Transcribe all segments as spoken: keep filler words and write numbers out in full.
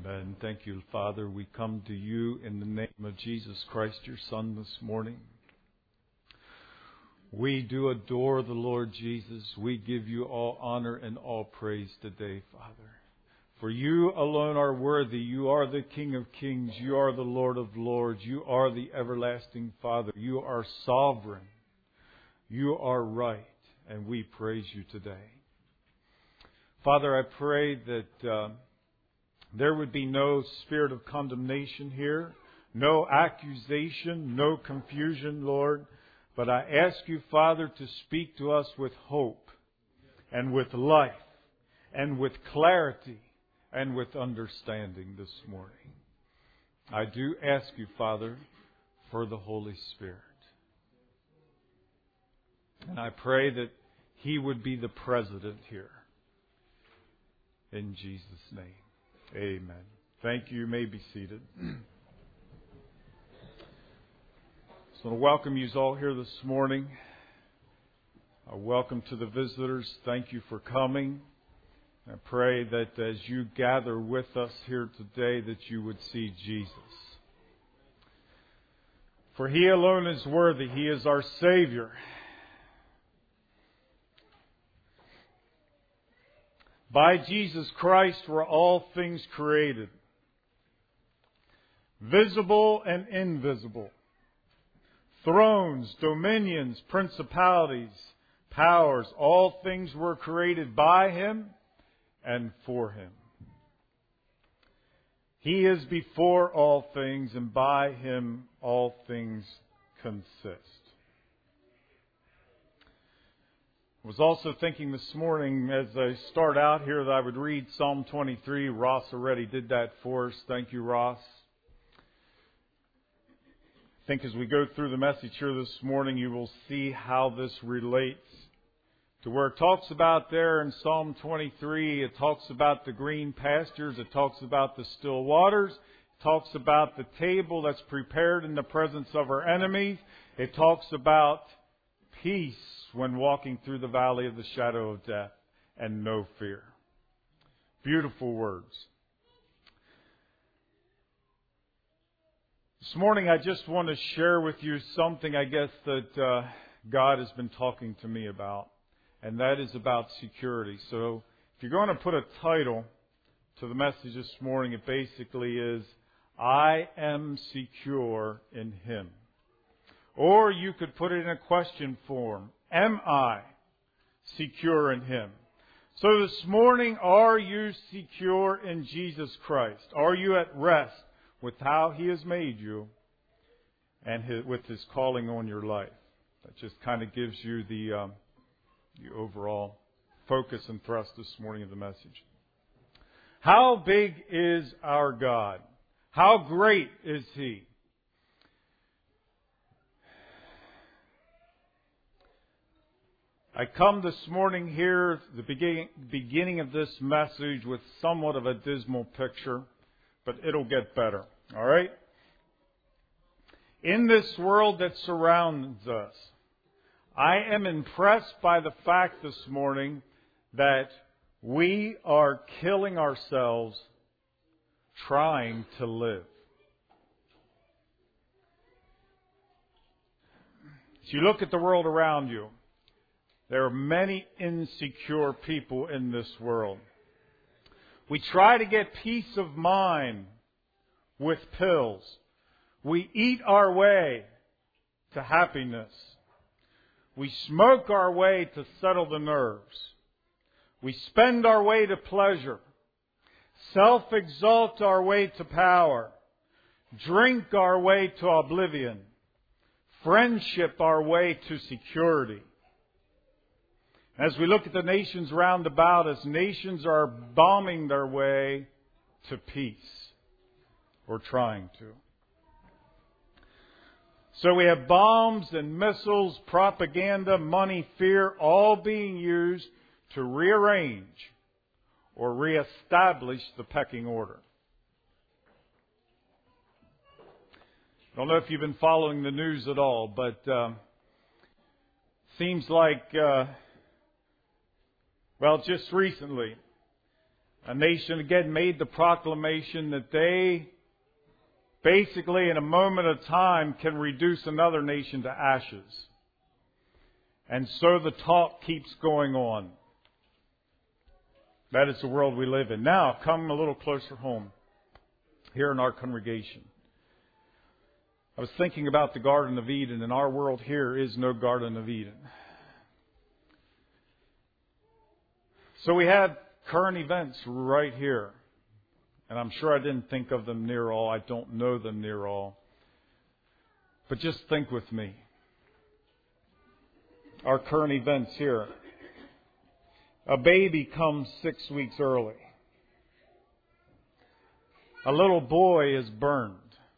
Amen. Thank you, Father. We come to you in the name of Jesus Christ, your Son, this morning. We do adore the Lord Jesus. We give you all honor and all praise today, Father. For you alone are worthy. You are the King of kings. You are the Lord of lords. You are the everlasting Father. You are sovereign. You are right. And we praise you today. Father, I pray that uh, there would be no spirit of condemnation here, no accusation, no confusion, Lord. But I ask you, Father, to speak to us with hope and with life and with clarity and with understanding this morning. I do ask you, Father, for the Holy Spirit. And I pray that He would be the president here. In Jesus' name. Amen. Thank you. You may be seated. So I welcome you all here this morning. A welcome to the visitors. Thank you for coming. I pray that as you gather with us here today that you would see Jesus. For He alone is worthy. He is our Savior. By Jesus Christ were all things created, visible and invisible, thrones, dominions, principalities, powers, all things were created by Him and for Him. He is before all things, and by Him all things consist. I was also thinking this morning as I start out here that I would read Psalm twenty-three. Ross already did that for us. Thank you, Ross. I think as we go through the message here this morning, you will see how this relates to where it talks about there in Psalm twenty-three. It talks about the green pastures. It talks about the still waters. It talks about the table that's prepared in the presence of our enemies. It talks about peace when walking through the valley of the shadow of death and no fear. Beautiful words. This morning I just want to share with you something I guess that uh, God has been talking to me about, and that is about security. So if you're going to put a title to the message this morning, it basically is, I am secure in Him. Or you could put it in a question form. Am I secure in Him? So this morning, are you secure in Jesus Christ? Are you at rest with how He has made you and his, with His calling on your life? That just kind of gives you the, um, the overall focus and thrust this morning of the message. How big is our God? How great is He? I come this morning here, the beginning, beginning of this message, with somewhat of a dismal picture, but it'll get better. All right? In this world that surrounds us, I am impressed by the fact this morning that we are killing ourselves trying to live. As you look at the world around you, there are many insecure people in this world. We try to get peace of mind with pills. We eat our way to happiness. We smoke our way to settle the nerves. We spend our way to pleasure. Self-exalt our way to power. Drink our way to oblivion. Friendship our way to security. As we look at the nations round about us, nations are bombing their way to peace, or trying to. So we have bombs and missiles, propaganda, money, fear, all being used to rearrange or reestablish the pecking order. I don't know if you've been following the news at all, but uh, seems like... Uh, Well, just recently, A nation again made the proclamation that they basically in a moment of time can reduce another nation to ashes. And so the talk keeps going on. That is the world we live in. Now, come a little closer home, here in our congregation. I was thinking about the Garden of Eden, and our world here is no Garden of Eden. So we have current events right here. And I'm sure I didn't think of them near all. I don't know them near all. But just think with me. Our current events here. A baby comes six weeks early. A little boy is burned.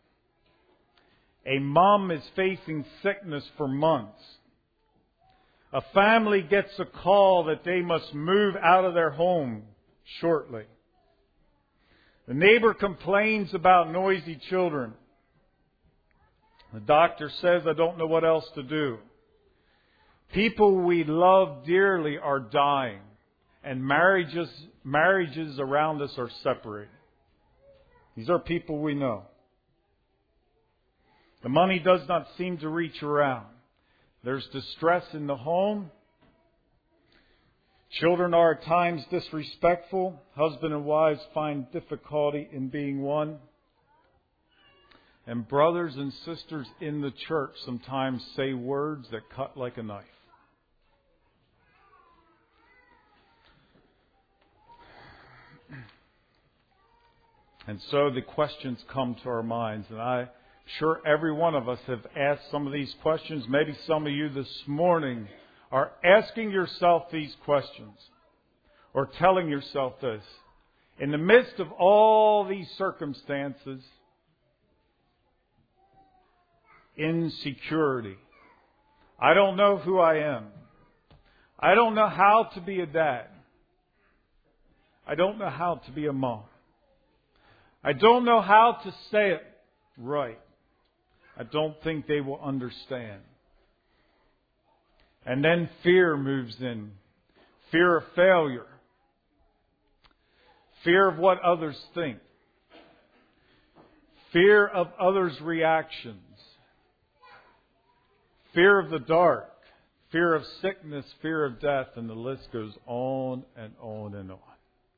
A mom is facing sickness for months. A family gets a call that they must move out of their home shortly. The neighbor complains about noisy children. The doctor says, I don't know what else to do. People we love dearly are dying, and marriages, marriages around us are separating. These are people we know. The money does not seem to reach around. There's distress in the home. Children are at times disrespectful. Husband and wives find difficulty in being one. And brothers and sisters in the church sometimes say words that cut like a knife. And so the questions come to our minds, and I'm sure every one of us have asked some of these questions. Maybe some of you this morning are asking yourself these questions or telling yourself this. In the midst of all these circumstances, insecurity. I don't know who I am. I don't know how to be a dad. I don't know how to be a mom. I don't know how to say it right. I don't think they will understand. And then fear moves in. Fear of failure. Fear of what others think. Fear of others' reactions. Fear of the dark. Fear of sickness. Fear of death. And the list goes on and on and on.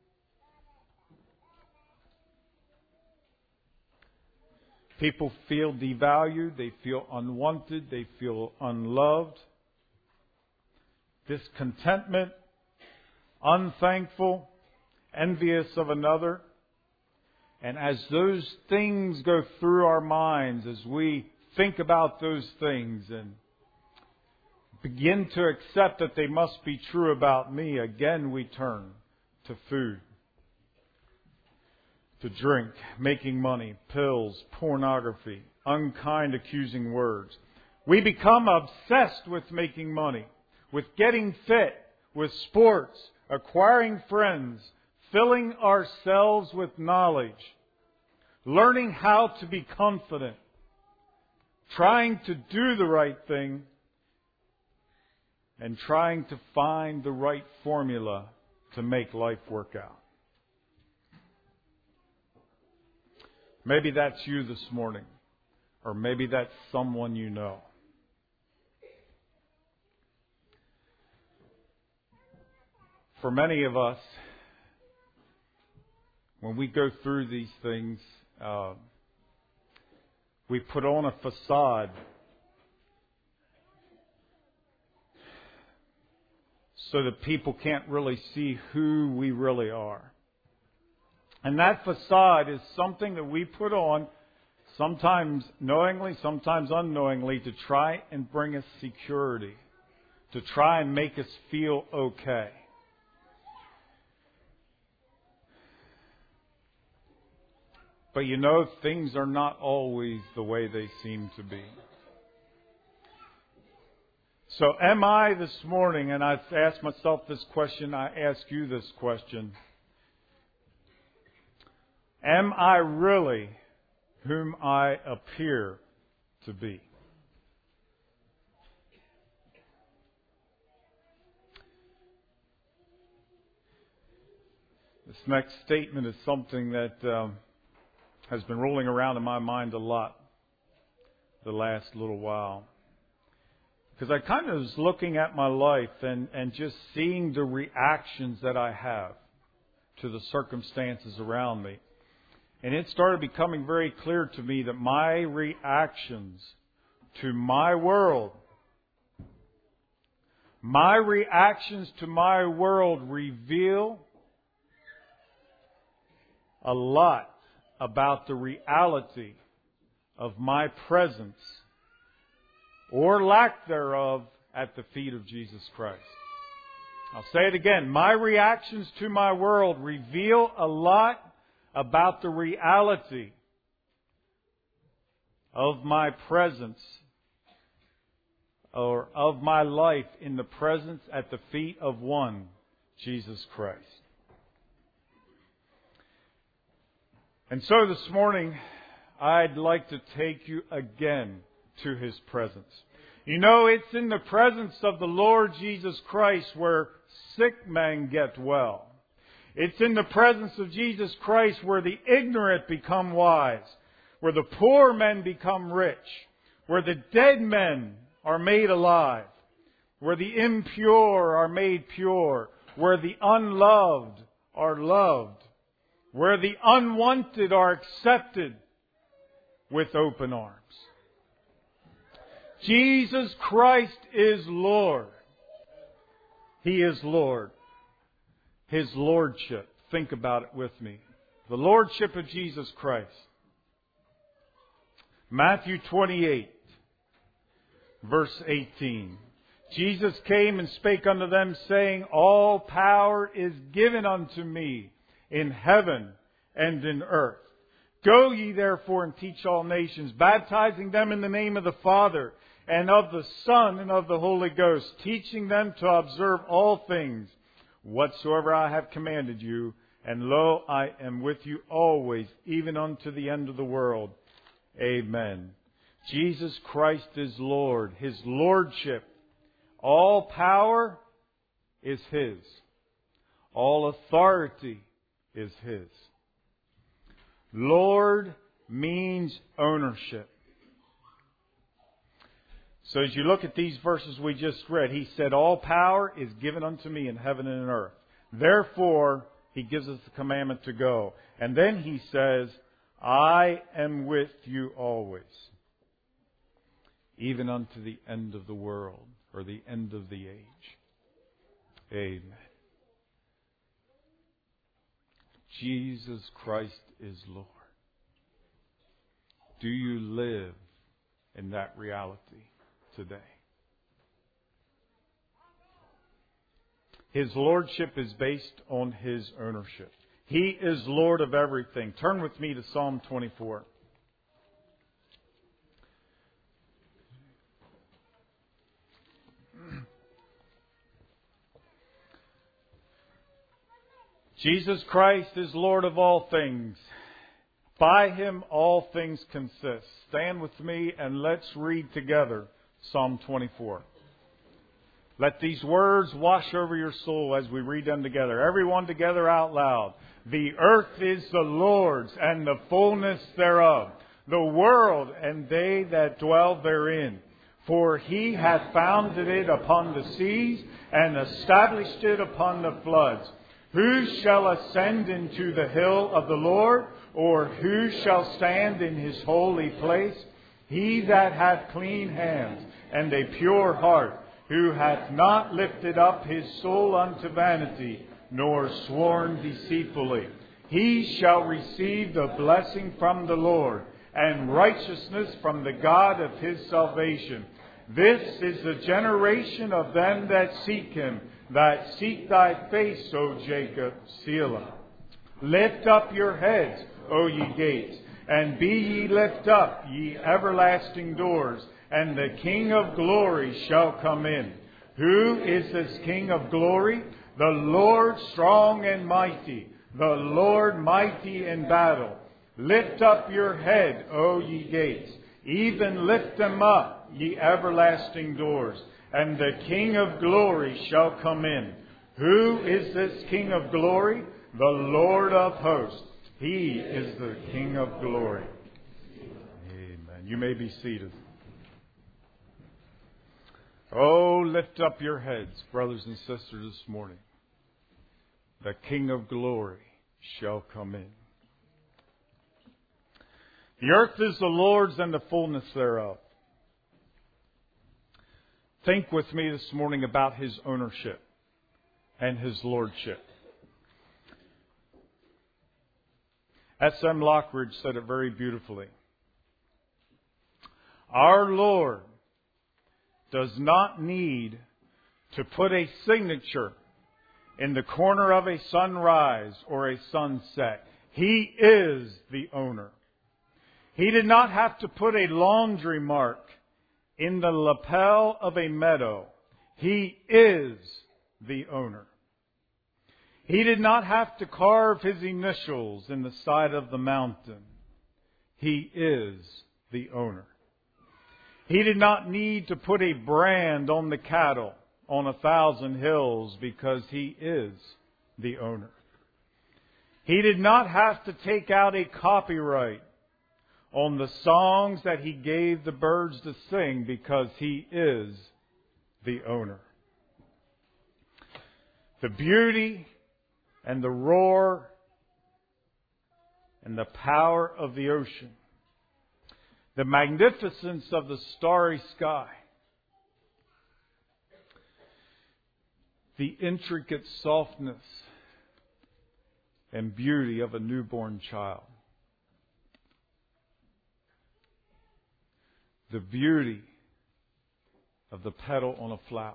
People feel devalued. They feel unwanted. They feel unloved. Discontentment. Unthankful. Envious of another. And as those things go through our minds, as we think about those things and begin to accept that they must be true about me, again we turn to food, to drink, making money, pills, pornography, unkind accusing words. We become obsessed with making money, with getting fit, with sports, acquiring friends, filling ourselves with knowledge, learning how to be confident, trying to do the right thing, and trying to find the right formula to make life work out. Maybe that's you this morning, or maybe that's someone you know. For many of us, when we go through these things, uh, we put on a facade so that people can't really see who we really are. And that facade is something that we put on, sometimes knowingly, sometimes unknowingly, to try and bring us security, to try and make us feel okay. But you know, things are not always the way they seem to be. So am I this morning, and I've asked myself this question, I ask you this question. Am I really whom I appear to be? The next statement is something that um, has been rolling around in my mind a lot the last little while. Because I kind of was looking at my life and, and just seeing the reactions that I have to the circumstances around me. And it started becoming very clear to me that my reactions to my world, my reactions to my world reveal a lot about the reality of my presence or lack thereof at the feet of Jesus Christ. I'll say it again. My reactions to my world reveal a lot about the reality of my presence or of my life in the presence at the feet of one, Jesus Christ. And so this morning, I'd like to take you again to His presence. You know, it's in the presence of the Lord Jesus Christ where sick men get well. It's in the presence of Jesus Christ where the ignorant become wise, where the poor men become rich, where the dead men are made alive, where the impure are made pure, where the unloved are loved, where the unwanted are accepted with open arms. Jesus Christ is Lord. He is Lord. His Lordship. Think about it with me. The Lordship of Jesus Christ. Matthew twenty-eight, verse eighteen. Jesus came and spake unto them, saying, All power is given unto me in heaven and in earth. Go ye therefore and teach all nations, baptizing them in the name of the Father and of the Son and of the Holy Ghost, teaching them to observe all things whatsoever I have commanded you. And lo, I am with you always, even unto the end of the world. Amen. Jesus Christ is Lord. His Lordship. All power is His. All authority is His. Lord means ownership. So as you look at these verses we just read, He said, All power is given unto me in heaven and in earth. Therefore, He gives us the commandment to go. And then He says, I am with you always, even unto the end of the world, or the end of the age. Amen. Jesus Christ is Lord. Do you live in that reality today? His Lordship is based on His ownership. He is Lord of everything. Turn with me to Psalm twenty-four. Jesus Christ is Lord of all things. By Him all things consist. Stand with me and let's read together Psalm twenty-four. Let these words wash over your soul as we read them together. Everyone together out loud. The earth is the Lord's and the fullness thereof, the world and they that dwell therein. For He hath founded it upon the seas and established it upon the floods. Who shall ascend into the hill of the Lord, or who shall stand in His holy place? He that hath clean hands and a pure heart, who hath not lifted up his soul unto vanity, nor sworn deceitfully. He shall receive the blessing from the Lord, and righteousness from the God of his salvation. This is the generation of them that seek Him, that seek Thy face, O Jacob, Selah. Lift up your heads, O ye gates, and be ye lift up, ye everlasting doors, and the King of glory shall come in. Who is this King of glory? The Lord strong and mighty, the Lord mighty in battle. Lift up your head, O ye gates, even lift them up, ye everlasting doors, and the King of glory shall come in. Who is this King of glory? the Lord of hosts. He is the King of glory. Amen. You may be seated. Oh, lift up your heads, brothers and sisters, this morning. The King of glory shall come in. The earth is the Lord's and the fullness thereof. Think with me this morning about His ownership and His lordship. S M Lockridge said it very beautifully. Our Lord does not need to put a signature in the corner of a sunrise or a sunset. He is the owner. He did not have to put a laundry mark in the lapel of a meadow. He is the owner. He did not have to carve His initials in the side of the mountain. He is the owner. He did not need to put a brand on the cattle on a thousand hills because He is the owner. He did not have to take out a copyright on the songs that He gave the birds to sing because He is the owner. The beauty and the roar and the power of the ocean, the magnificence of the starry sky, the intricate softness and beauty of a newborn child, the beauty of the petal on a flower,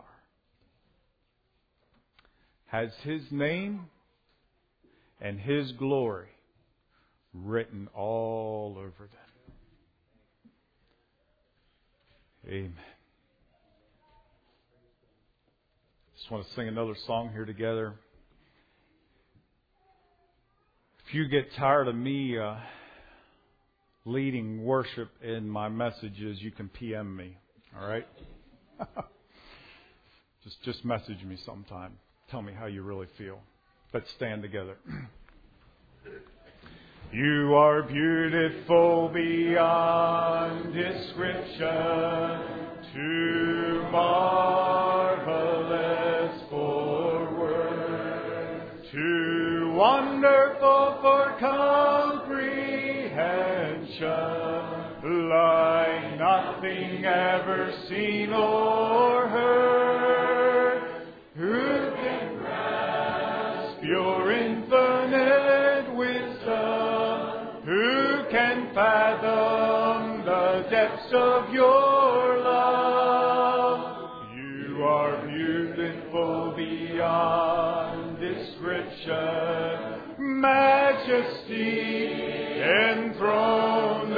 has His name and His glory written all over them. Amen. Just want to sing another song here together. If you get tired of me uh, leading worship in my messages, you can P M me. All right? just just message me sometime. Tell me how you really feel. Let's stand together. You are beautiful beyond description, too marvelous for words, too wonderful for comprehension, like nothing ever seen or heard. Who can grasp your infinite wisdom? Who can fathom the depths of your love? You are beautiful beyond description, majesty enthroned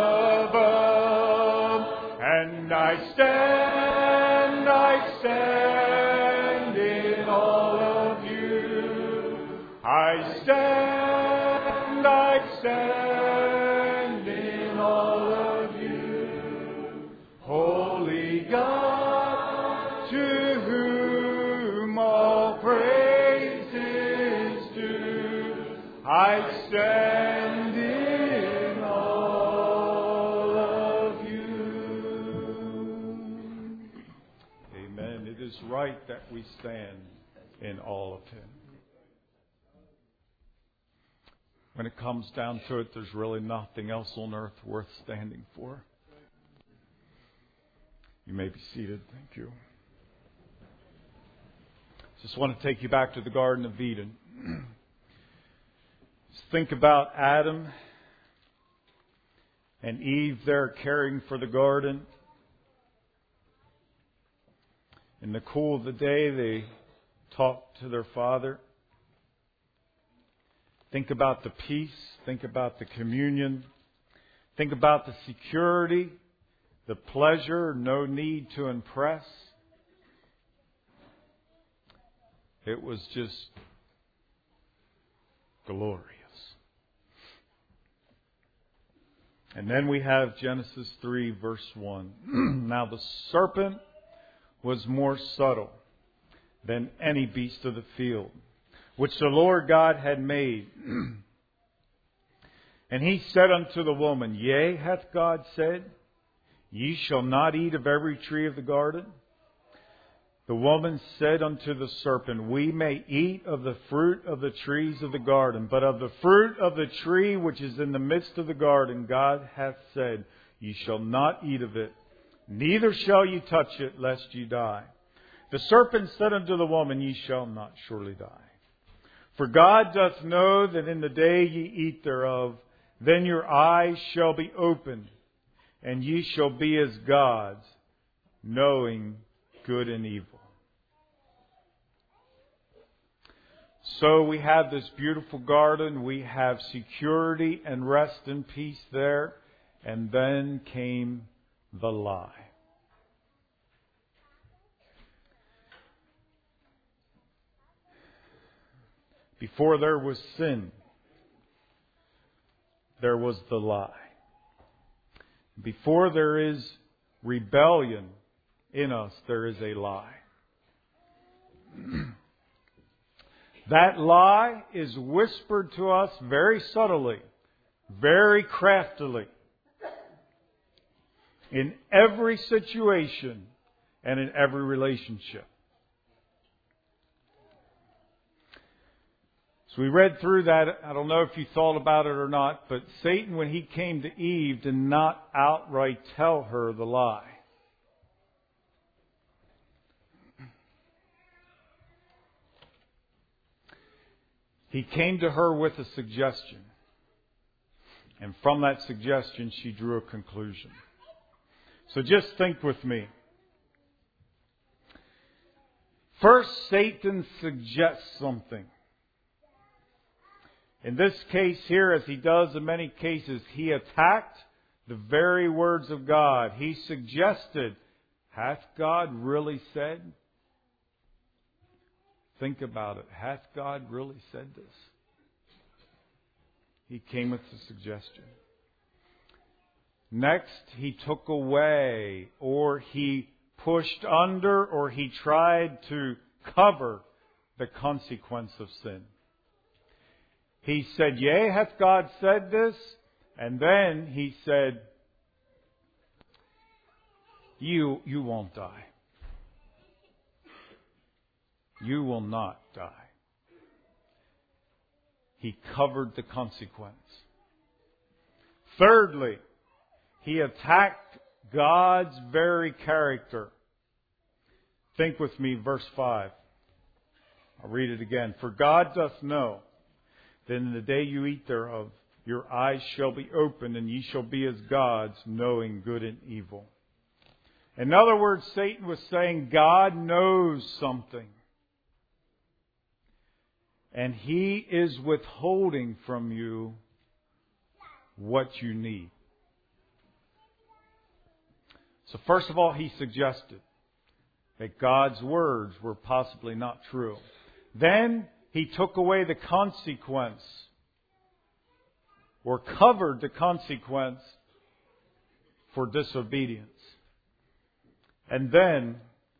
above. And I stand, I stand in all of you. I stand, I stand in all of you. Holy God, to whom all praise is due, I stand in all of you. Amen. It is right that we stand in all of Him. When it comes down to it, there's really nothing else on earth worth standing for. You may be seated. Thank you. Just want to take you back to the Garden of Eden. Just think about Adam and Eve there caring for the garden. In the cool of the day, they talked to their father. Think about the peace. Think about the communion. Think about the security, the pleasure, no need to impress. It was just glorious. And then we have Genesis three, verse one. Now the serpent was more subtle than any beast of the field which the Lord God had made. And he said unto the woman, Yea, hath God said, Ye shall not eat of every tree of the garden? The woman said unto the serpent, We may eat of the fruit of the trees of the garden, but of the fruit of the tree which is in the midst of the garden, God hath said, Ye shall not eat of it, neither shall ye touch it, lest ye die. The serpent said unto the woman, Ye shall not surely die. For God doth know that in the day ye eat thereof, then your eyes shall be opened, and ye shall be as gods, knowing good and evil. So we have this beautiful garden. We have security and rest and peace there. And then came the lie. Before there was sin, there was the lie. Before there is rebellion in us, there is a lie. That lie is whispered to us very subtly, very craftily, in every situation and in every relationship. So we read through that. I don't know if you thought about it or not, but Satan, when he came to Eve, did not outright tell her the lie. He came to her with a suggestion. And from that suggestion, she drew a conclusion. So just think with me. First, Satan suggests something. In this case here, as he does in many cases, he attacked the very words of God. He suggested, hath God really said? Think about it. Hath God really said this? He came with the suggestion. Next, he took away, or he pushed under, or he tried to cover the consequence of sin. He said, Yea, hath God said this? And then he said, You, you won't die. You will not die. He covered the consequence. Thirdly, he attacked God's very character. Think with me, verse five. I'll read it again. For God doth know that in the day you eat thereof, your eyes shall be opened, and ye shall be as gods, knowing good and evil. In other words, Satan was saying God knows something. And He is withholding from you what you need. So first of all, he suggested that God's words were possibly not true. Then he took away the consequence, or covered the consequence for disobedience. And then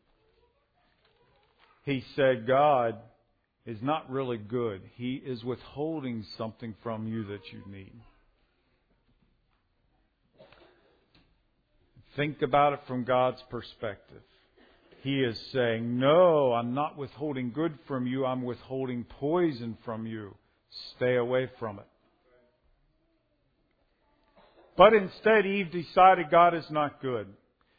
he said God is not really good. He is withholding something from you that you need. Think about it from God's perspective. He is saying, no, I'm not withholding good from you. I'm withholding poison from you. Stay away from it. But instead, Eve decided God is not good.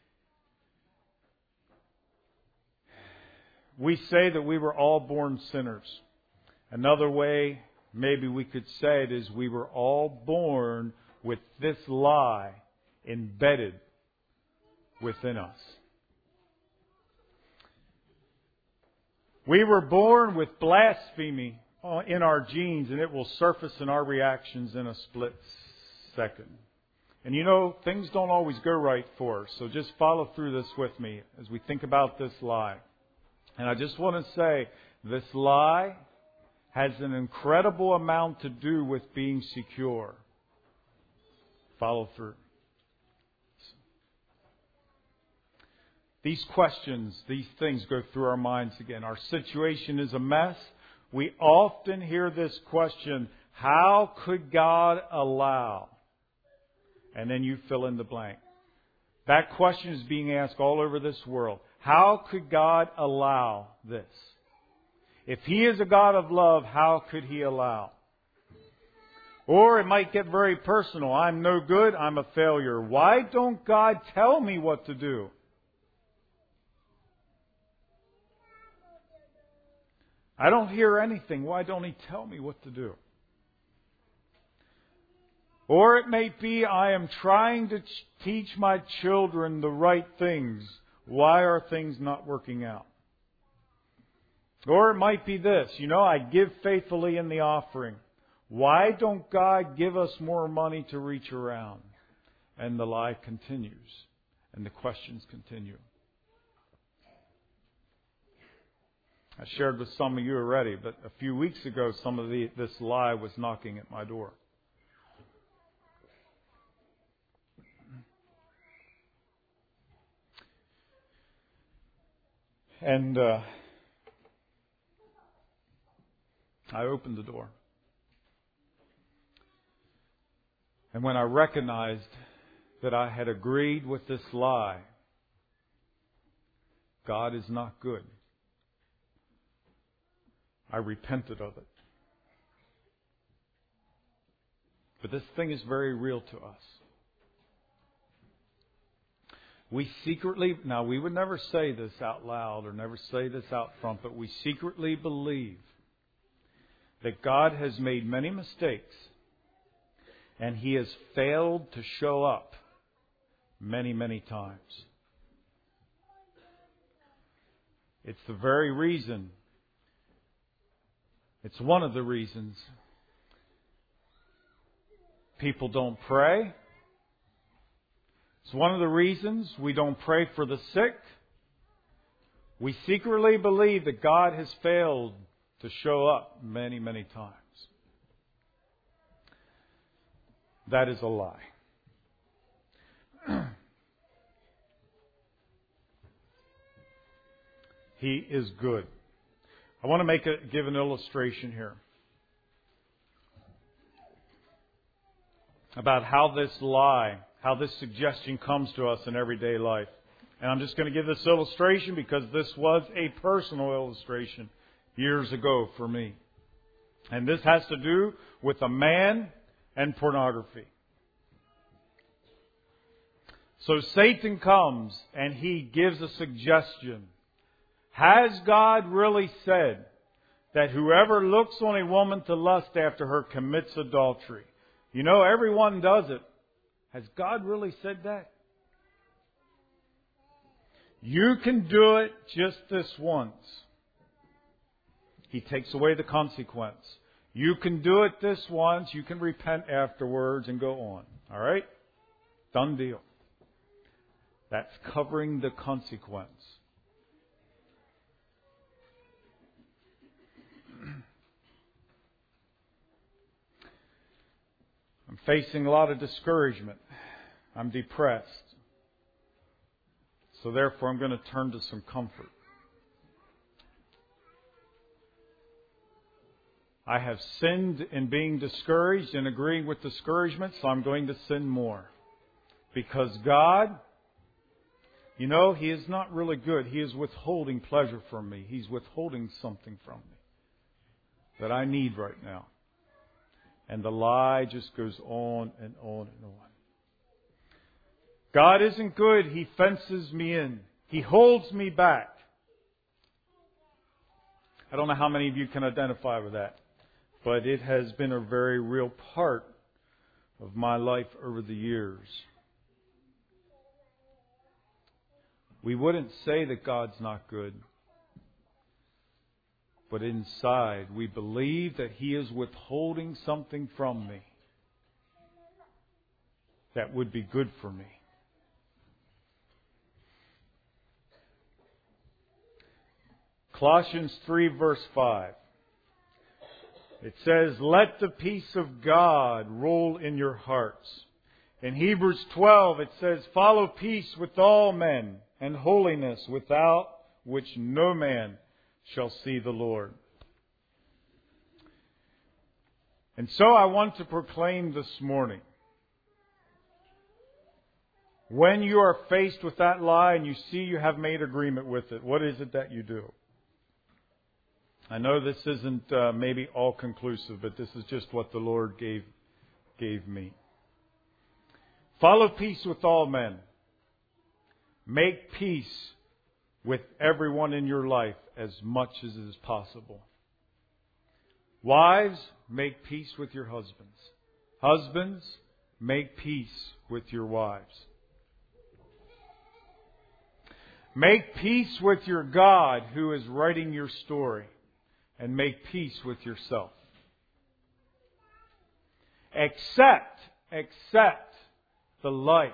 We say that we were all born sinners. Another way maybe we could say it is we were all born with this lie embedded within us. We were born with blasphemy in our genes, and it will surface in our reactions in a split second. And you know, things don't always go right for us, so just follow through this with me as we think about this lie. And I just want to say, this lie has an incredible amount to do with being secure. Follow through. These questions, these things go through our minds again. Our situation is a mess. we often hear this question, how could God allow? And then you fill in the blank. That question is being asked all over this world. How could God allow this? If He is a God of love, how could He allow? Or it might get very personal. I'm no good. I'm a failure. Why don't God tell me what to do? I don't hear anything. Why don't He tell me what to do? Or it may be I am trying to ch- teach my children the right things. Why are things not working out? Or it might be this. You know, I give faithfully in the offering. Why don't God give us more money to reach around? And the lie continues. And the questions continue. I shared with some of you already, but a few weeks ago, some of the, this lie was knocking at my door. And uh, I opened the door. And when I recognized that I had agreed with this lie, God is not good, I repented of it. But this thing is very real to us. We secretly, now we would never say this out loud or never say this out front, but we secretly believe that God has made many mistakes and He has failed to show up many, many times. It's the very reason, it's one of the reasons people don't pray. It's one of the reasons we don't pray for the sick. We secretly believe that God has failed to show up many, many times. That is a lie. He is good. I want to make a, give an illustration here about how this lie, how this suggestion comes to us in everyday life. And I'm just going to give this illustration because this was a personal illustration years ago for me. And this has to do with a man and pornography. So Satan comes and he gives a suggestion. Has God really said that whoever looks on a woman to lust after her commits adultery? You know, everyone does it. Has God really said that? You can do it just this once. He takes away the consequence. You can do it this once. You can repent afterwards and go on. All right? Done deal. That's covering the consequence. I'm facing a lot of discouragement. I'm depressed. So therefore, I'm going to turn to some comfort. I have sinned in being discouraged and agreeing with discouragement, so I'm going to sin more. Because God, you know, He is not really good. He is withholding pleasure from me. He's withholding something from me that I need right now. And the lie just goes on and on and on. God isn't good. He fences me in. He holds me back. I don't know how many of you can identify with that, but it has been a very real part of my life over the years. We wouldn't say that God's not good, but inside we believe that He is withholding something from me that would be good for me. Colossians three verse five. It says, let the peace of God rule in your hearts. In Hebrews twelve it says, follow peace with all men and holiness, without which no man shall see the Lord. And so I want to proclaim this morning, when you are faced with that lie and you see you have made agreement with it, what is it that you do? I know this isn't uh, maybe all conclusive, but this is just what the Lord gave gave me. Follow peace with all men. Make peace with everyone in your life as much as is possible. Wives, make peace with your husbands. Husbands, make peace with your wives. Make peace with your God who is writing your story, and make peace with yourself. Accept, accept the life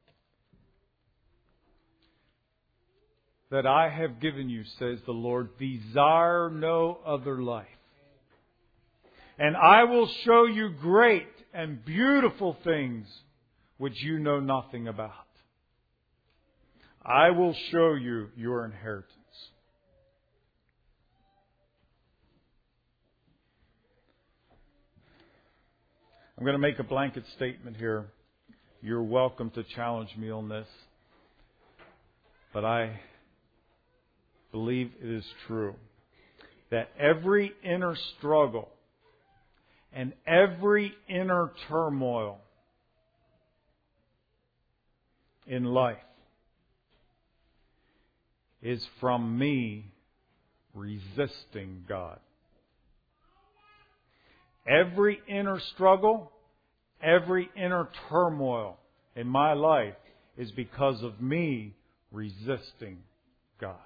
that I have given you, says the Lord. Desire no other life. And I will show you great and beautiful things which you know nothing about. I will show you your inheritance. I'm going to make a blanket statement here. You're welcome to challenge me on this. But I believe it is true that every inner struggle and every inner turmoil in life is from me resisting God. Every inner struggle, every inner turmoil in my life is because of me resisting God.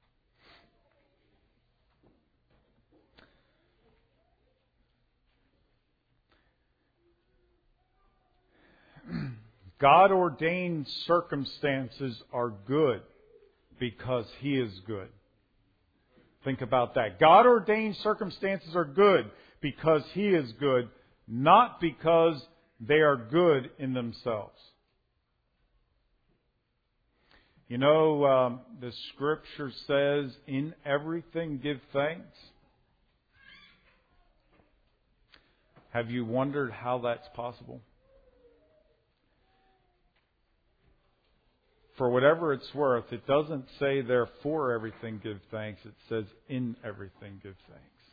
God-ordained circumstances are good because He is good. Think about that. God-ordained circumstances are good because He is good, not because they are good in themselves. You know, um, the Scripture says, in everything give thanks. Have you wondered how that's possible? For whatever it's worth, it doesn't say therefore everything give thanks. It says in everything give thanks.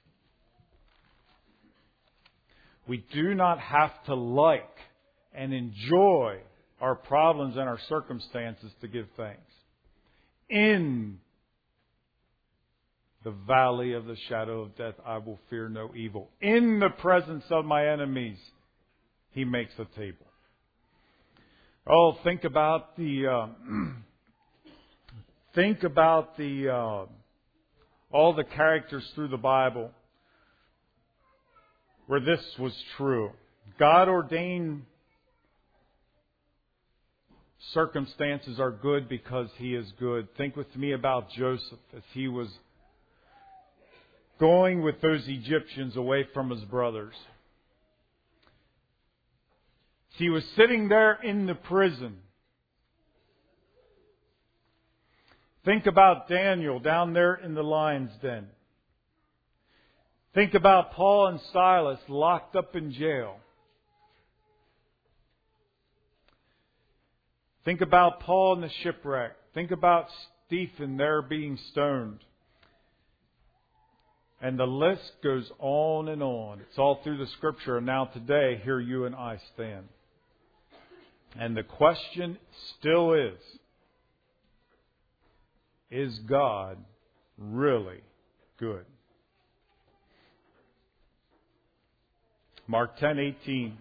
We do not have to like and enjoy our problems and our circumstances to give thanks. In the valley of the shadow of death, I will fear no evil. In the presence of my enemies, He makes a table. Oh, think about the uh, think about the uh, all the characters through the Bible where this was true. God ordained circumstances are good because He is good. Think with me about Joseph as he was going with those Egyptians away from his brothers. He was sitting there in the prison. Think about Daniel down there in the lion's den. Think about Paul and Silas locked up in jail. Think about Paul in the shipwreck. Think about Stephen there being stoned. And the list goes on and on. It's all through the Scripture. And now today, here you and I stand. And the question still is, is God really good? Mark ten eighteen.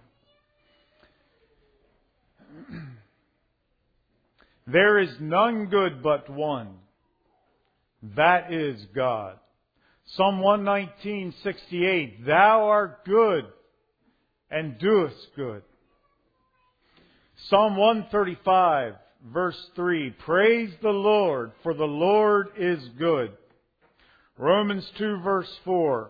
There is none good but one. That is God. Psalm one nineteen sixty-eight. Thou art good and doest good. Psalm one thirty-five verse three. Praise the Lord, for the Lord is good. Romans two verse four.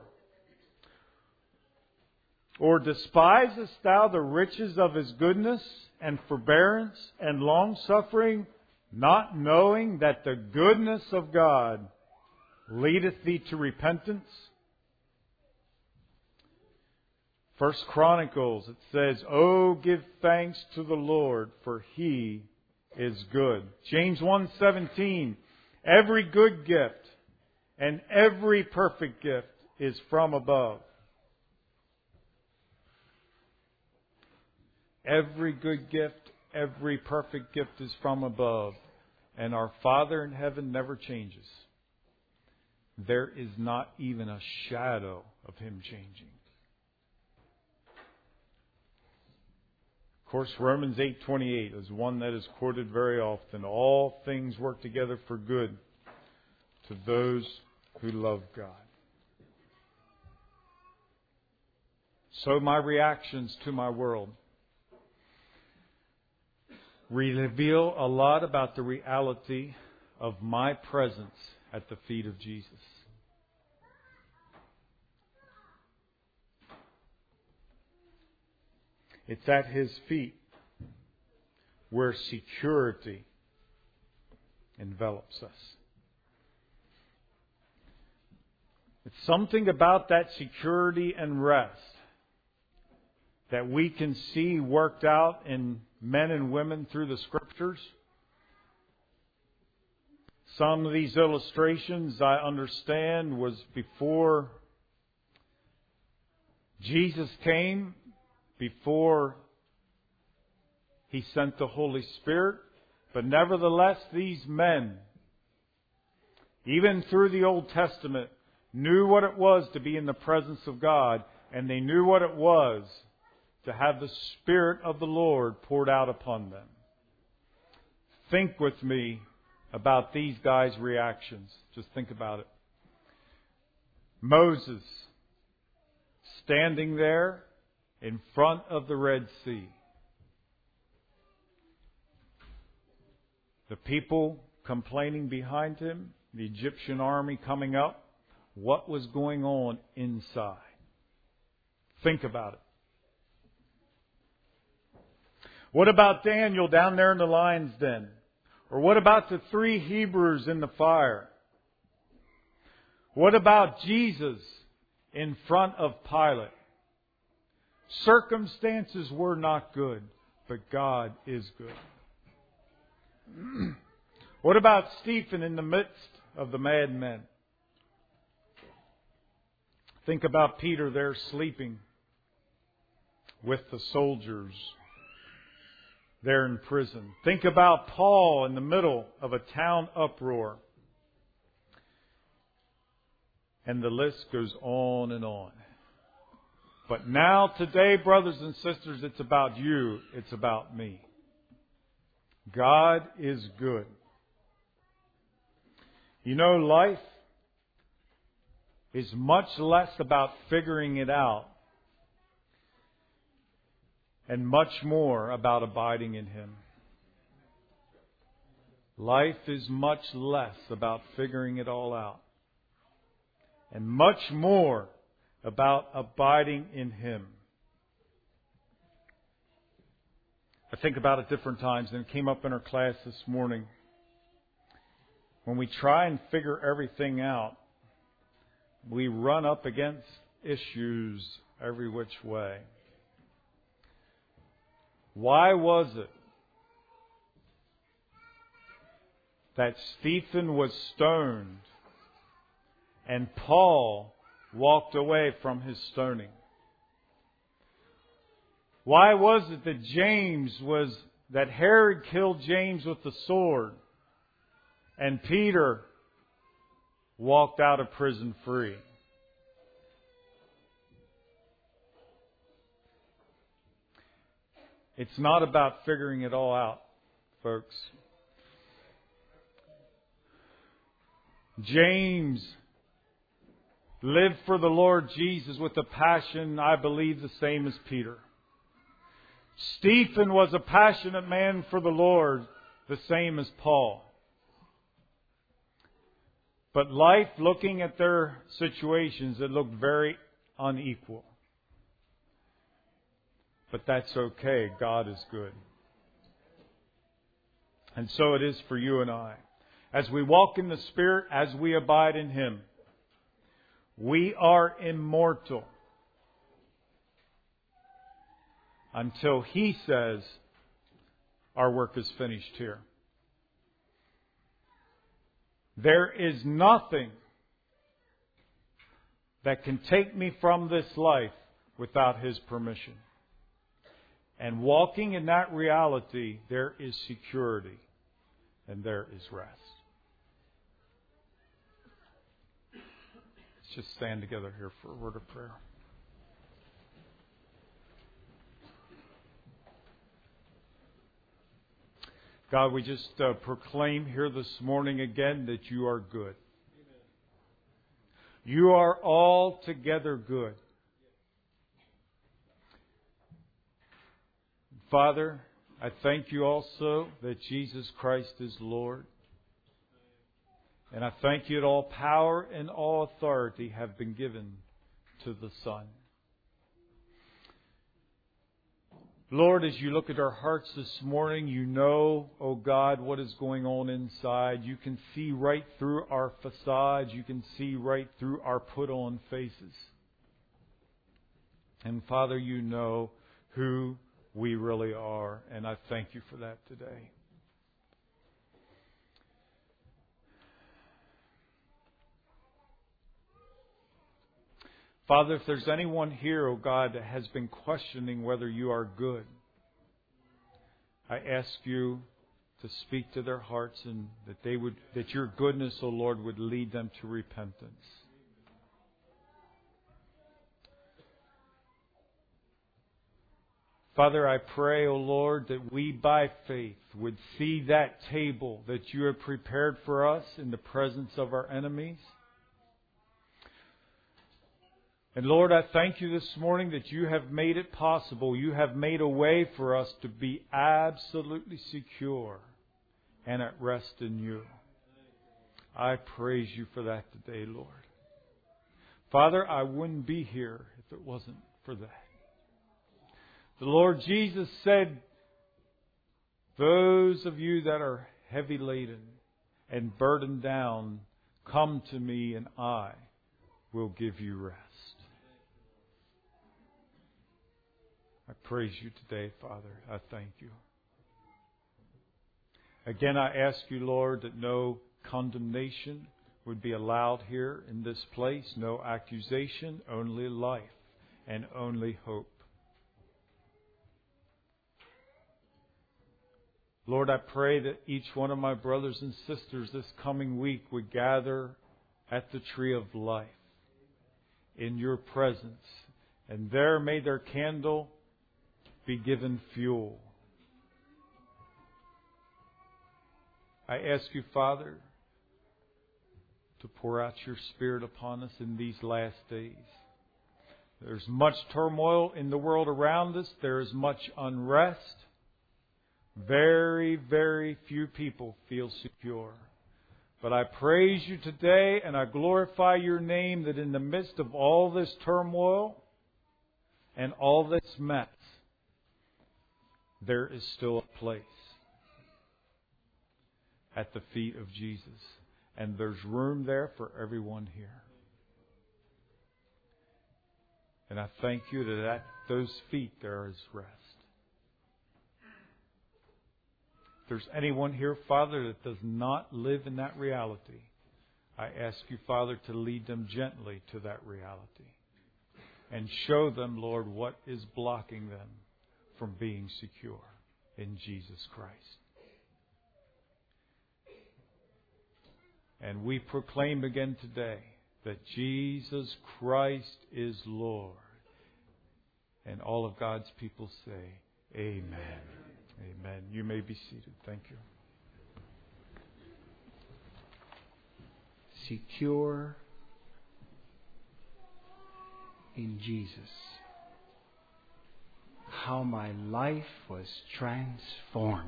Or despisest thou the riches of His goodness and forbearance and long-suffering, not knowing that the goodness of God leadeth thee to repentance? First Chronicles, it says, "Oh, give thanks to the Lord, for He is good." James one seventeen, "Every good gift and every perfect gift is from above." Every good gift, every perfect gift is from above. And our Father in heaven never changes. There is not even a shadow of Him changing. Of course, Romans eight twenty-eight is one that is quoted very often. All things work together for good to those who love God. So my reactions to my world reveal a lot about the reality of my presence at the feet of Jesus. It's at His feet where security envelops us. It's something about that security and rest that we can see worked out in men and women through the Scriptures. Some of these illustrations, I understand, was before Jesus came, before He sent the Holy Spirit. But nevertheless, these men, even through the Old Testament, knew what it was to be in the presence of God, and they knew what it was to have the Spirit of the Lord poured out upon them. Think with me about these guys' reactions. Just think about it. Moses, standing there in front of the Red Sea. The people complaining behind him, the Egyptian army coming up. What was going on inside? Think about it. What about Daniel down there in the lion's den? Or what about the three Hebrews in the fire? What about Jesus in front of Pilate? Circumstances were not good, but God is good. What about Stephen in the midst of the madmen? Think about Peter there sleeping with the soldiers there in prison. Think about Paul in the middle of a town uproar. And the list goes on and on. But now, today, brothers and sisters, it's about you. It's about me. God is good. You know, life is much less about figuring it out and much more about abiding in Him. Life is much less about figuring it all out and much more about abiding in Him. I think about it different times, and it came up in our class this morning. When we try and figure everything out, we run up against issues every which way. Why was it that Stephen was stoned and Paul walked away from his stoning? Why was it that James was, that Herod killed James with the sword and Peter walked out of prison free? It's not about figuring it all out, folks. James lived for the Lord Jesus with a passion, I believe, the same as Peter. Stephen was a passionate man for the Lord, the same as Paul. But life, looking at their situations, it looked very unequal. But that's okay. God is good. And so it is for you and I. As we walk in the Spirit, as we abide in Him, we are immortal. until He says our work is finished here. There is nothing that can take me from this life without His permission. And walking in that reality, there is security and there is rest. Let's just stand together here for a word of prayer. God, we just uh, proclaim here this morning again that You are good. You are altogether good. Father, I thank You also that Jesus Christ is Lord. And I thank You that all power and all authority have been given to the Son. Lord, as You look at our hearts this morning, You know, oh God, what is going on inside. You can see right through our facades. You can see right through our put-on faces. And Father, You know who we really are. And I thank You for that today. Father, if there's anyone here, oh God, that has been questioning whether You are good, I ask You to speak to their hearts and that they would, that Your goodness, oh Lord, would lead them to repentance. Father, I pray, O Lord, that we by faith would see that table that You have prepared for us in the presence of our enemies. And Lord, I thank You this morning that You have made it possible. You have made a way for us to be absolutely secure and at rest in You. I praise You for that today, Lord. Father, I wouldn't be here if it wasn't for that. The Lord Jesus said, those of you that are heavy laden and burdened down, come to Me and I will give you rest. I praise You today, Father. I thank You. Again, I ask You, Lord, that no condemnation would be allowed here in this place. No accusation, only life and only hope. Lord, I pray that each one of my brothers and sisters this coming week would gather at the tree of life in Your presence. And there may their candle be given fuel. I ask You, Father, to pour out Your Spirit upon us in these last days. There's much turmoil in the world around us. There is much unrest. Very, very few people feel secure. But I praise You today and I glorify Your name that in the midst of all this turmoil and all this mess, there is still a place at the feet of Jesus. And there's room there for everyone here. And I thank You that at those feet there is rest. If there's anyone here, Father, that does not live in that reality, I ask You, Father, to lead them gently to that reality. And show them, Lord, what is blocking them from being secure in Jesus Christ. And we proclaim again today that Jesus Christ is Lord. And all of God's people say, Amen. Amen. You may be seated. Thank you. Secure in Jesus. How my life was transformed.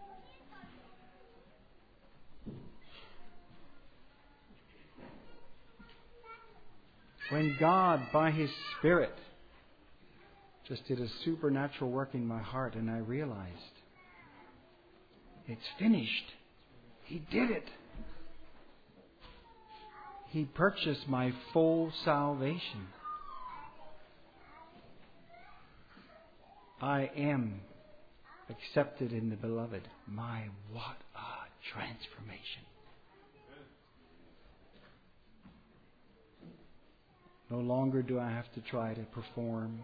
When God, by His Spirit, just did a supernatural work in my heart, and I realized it's finished. He did it. He purchased my full salvation. I am accepted in the Beloved. My, what a transformation. No longer do I have to try to perform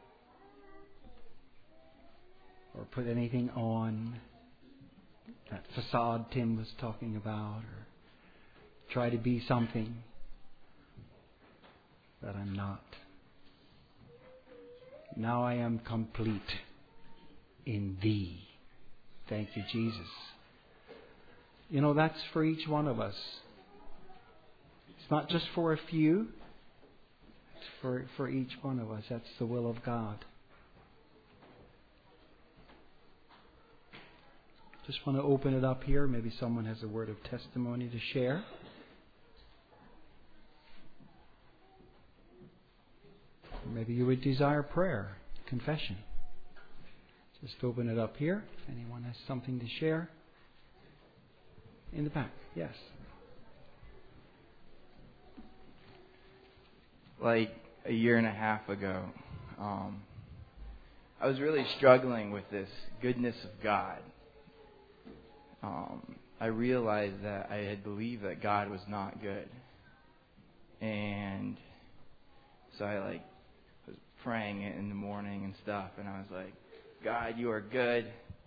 or put anything on, that facade Tim was talking about, or try to be something that I'm not. Now I am complete in Thee. Thank you, Jesus. You know, that's for each one of us. It's not just for a few. It's for, for each one of us. That's the will of God. Just want to open it up here. Maybe someone has a word of testimony to share. Or maybe you would desire prayer, confession. Just open it up here. If anyone has something to share. In the back, yes. Like a year and a half ago, um, I was really struggling with this goodness of God. Um, I realized that I had believed that God was not good. And so I like was praying it in the morning and stuff, and I was like, God, you are good.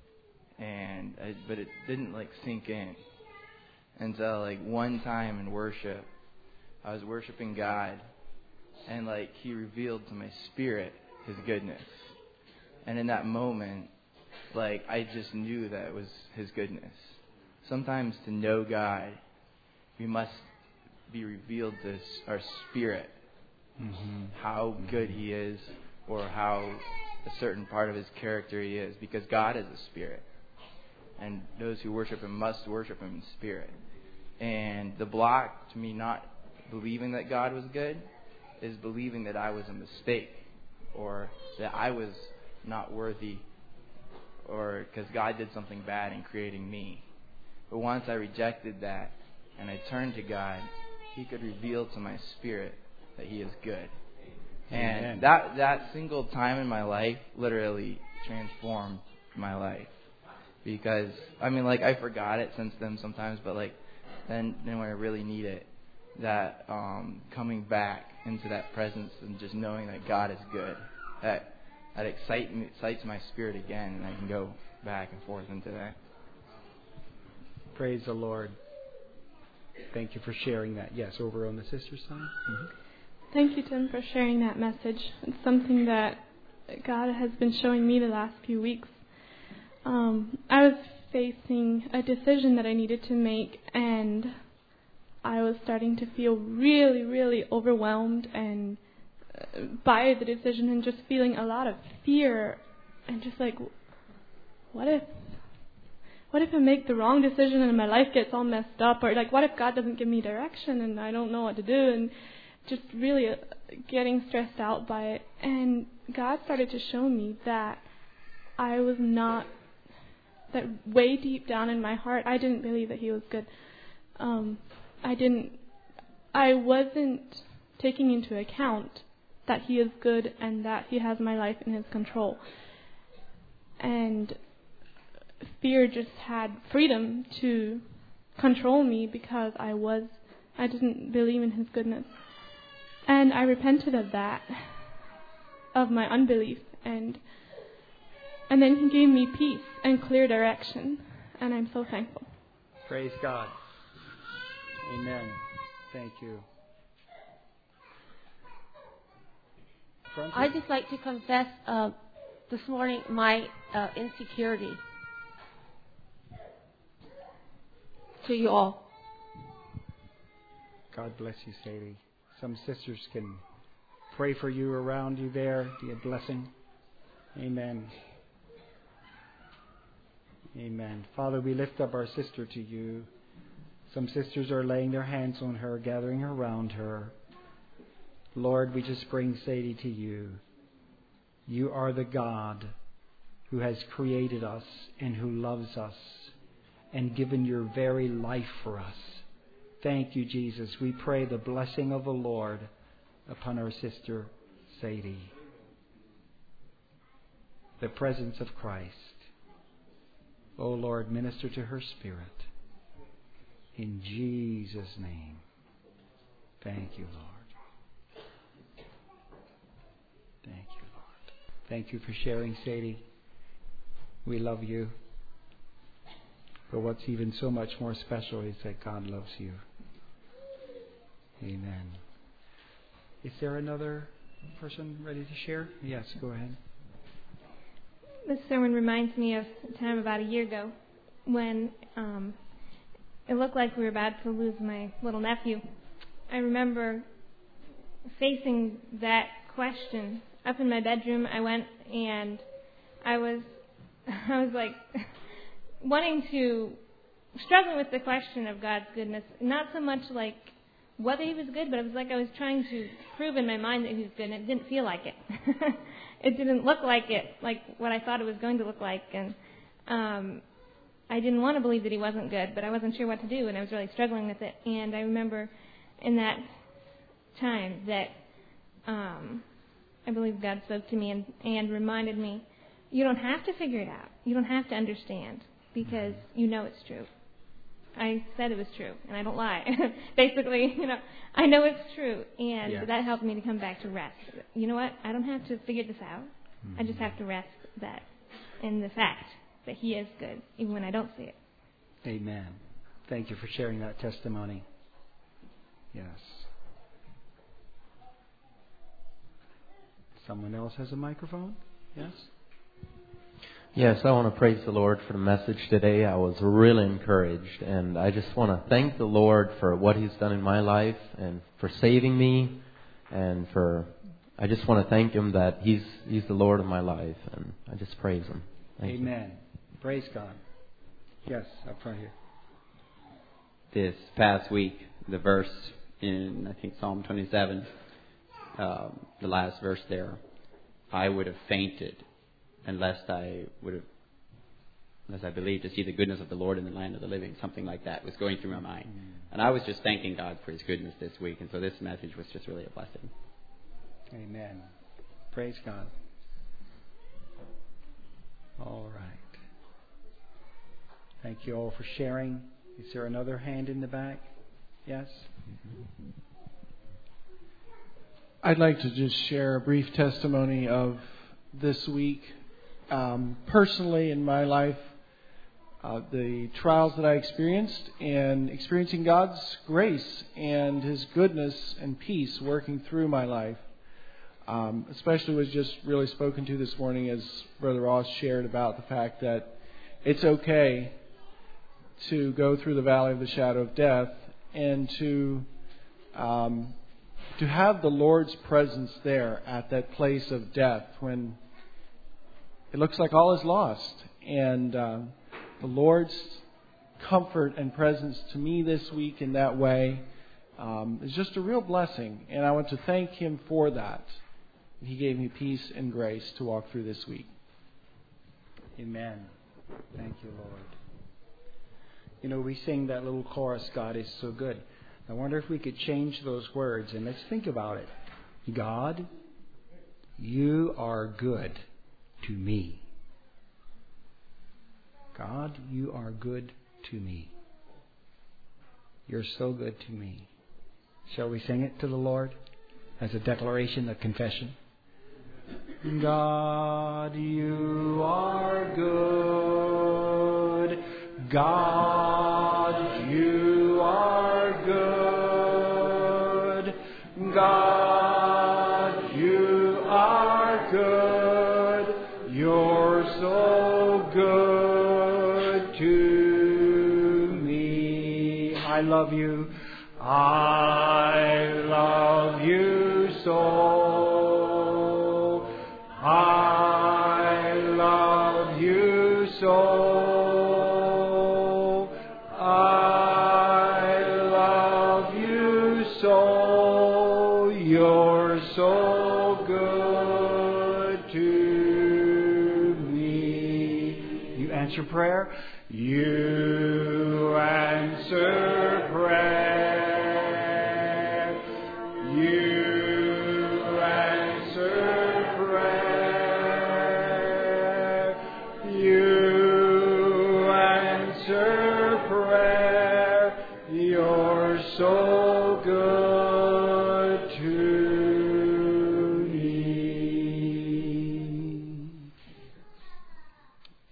And I, but it didn't like sink in. And so like one time in worship, I was worshiping God, and like He revealed to my spirit His goodness. And in that moment, like I just knew that it was His goodness. Sometimes to know God, we must be revealed to our spirit mm-hmm. how good He is, or how a certain part of His character He is, because God is a spirit, and those who worship Him must worship Him in spirit. And the block to me not believing that God was good is believing that I was a mistake, or that I was not worthy, or because God did something bad in creating me. But once I rejected that and I turned to God, He could reveal to my spirit that He is good. And Amen. that that single time in my life literally transformed my life. Because, I mean, like, I forgot it since then sometimes, but, like, then, then when I really need it, that um, coming back into that presence and just knowing that God is good, that that excite me, excites my spirit again, and I can go back and forth into that. Praise the Lord. Thank you for sharing that. Yes, over on the sister's side. Mm-hmm. Thank you, Tim, for sharing that message. It's something that God has been showing me the last few weeks. Um, I was facing a decision that I needed to make, and I was starting to feel really, really overwhelmed and uh, by the decision, and just feeling a lot of fear, and just like, what if, what if I make the wrong decision and my life gets all messed up, or like, what if God doesn't give me direction and I don't know what to do, and just really uh, getting stressed out by it. And God started to show me that I was not, that way deep down in my heart, I didn't believe that He was good. Um, I didn't, I wasn't taking into account that He is good and that He has my life in His control. And fear just had freedom to control me because I was, I didn't believe in His goodness. And I repented of that, of my unbelief, and and then He gave me peace and clear direction, and I'm so thankful. Praise God. Amen. Thank you. I'd just like to confess uh, this morning my uh, insecurity to you all. God bless you, Sadie. Some sisters can pray for you around you there. Be a blessing. Amen. Amen. Father, we lift up our sister to you. Some sisters are laying their hands on her, gathering around her. Lord, we just bring Sadie to you. You are the God who has created us and who loves us and given your very life for us. Thank you, Jesus. We pray the blessing of the Lord upon our sister Sadie. the presence of Christ. O Lord, minister to her spirit. In Jesus' name. Thank you, Lord. Thank you, Lord. Thank you for sharing, Sadie. We love you. But what's even so much more special is that God loves you. Amen. Is there another person ready to share? Yes, go ahead. This sermon reminds me of a time about a year ago when um, it looked like we were about to lose my little nephew. I remember facing that question. Up in my bedroom, I went and I was, I was like wanting to, struggling with the question of God's goodness. Not so much like whether He was good, but it was like I was trying to prove in my mind that He was good, and it didn't feel like it. It didn't look like it, like what I thought it was going to look like, and um, I didn't want to believe that He wasn't good, but I wasn't sure what to do, and I was really struggling with it. And I remember in that time that um, I believe God spoke to me and, and reminded me, you don't have to figure it out. You don't have to understand, because you know it's true. I said it was true, and I don't lie. Basically, you know, I know it's true, and yeah. that helped me to come back to rest. You know what? I don't have to figure this out. Mm-hmm. I just have to rest that in the fact that He is good, even when I don't see it. Amen. Thank you for sharing that testimony. Yes. Someone else has a microphone? Yes? Yes, I want to praise the Lord for the message today. I was really encouraged, and I just want to thank the Lord for what He's done in my life and for saving me, and for I just want to thank Him that He's He's the Lord of my life, and I just praise Him. Thank Amen. You. Praise God. Yes, up front here. This past week, the verse in I think Psalm twenty-seven, uh, the last verse there, I would have fainted unless I would have, unless I believed to see the goodness of the Lord in the land of the living. Something like that was going through my mind. Mm. And I was just thanking God for His goodness this week. And so this message was just really a blessing. Amen. Praise God. All right. Thank you all for sharing. Is there another hand in the back? Yes? I'd like to just share a brief testimony of this week. Um, personally, in my life, uh, the trials that I experienced and experiencing God's grace and His goodness and peace working through my life. Um, especially was just really spoken to this morning as Brother Ross shared about the fact that it's okay to go through the valley of the shadow of death and to um, to have the Lord's presence there at that place of death when it looks like all is lost. And uh, the Lord's comfort and presence to me this week in that way um, is just a real blessing. And I want to thank Him for that. He gave me peace and grace to walk through this week. Amen. Thank you, Lord. You know, we sing that little chorus, God is so good. I wonder if we could change those words and let's think about it. God, you are good to me. God, you are good to me. You're so good to me. Shall we sing it to the Lord as a declaration, a confession? God, you are good. God, you are good. God, you are good. You're so good to me. I love you. I love you so. I love you so. I love you so. You're so good to me. You answer prayer. You answer prayer. You answer prayer.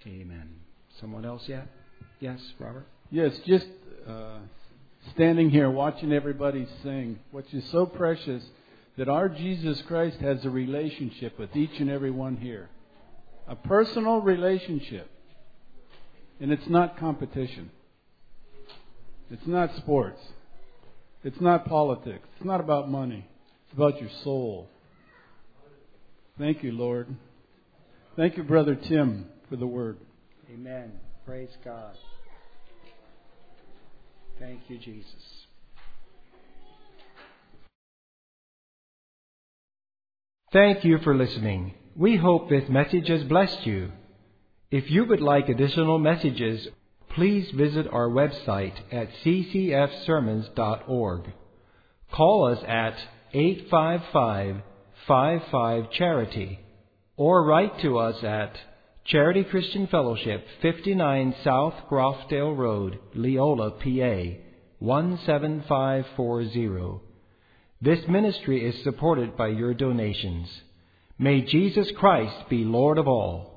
Amen. Someone else yet? Yes, Robert? Yes, just uh, standing here watching everybody sing, which is so precious that our Jesus Christ has a relationship with each and every one here. A personal relationship. And it's not competition. It's not sports. It's not politics. It's not about money. It's about your soul. Thank you, Lord. Thank you, Brother Tim, for the word. Amen. Praise God. Thank you, Jesus. Thank you for listening. We hope this message has blessed you. If you would like additional messages, please visit our website at c c f sermons dot org. Call us at eight five five, five five, charity or write to us at Charity Christian Fellowship, fifty-nine South Groffdale Road, Leola, P A, one seven five four zero. This ministry is supported by your donations. May Jesus Christ be Lord of all.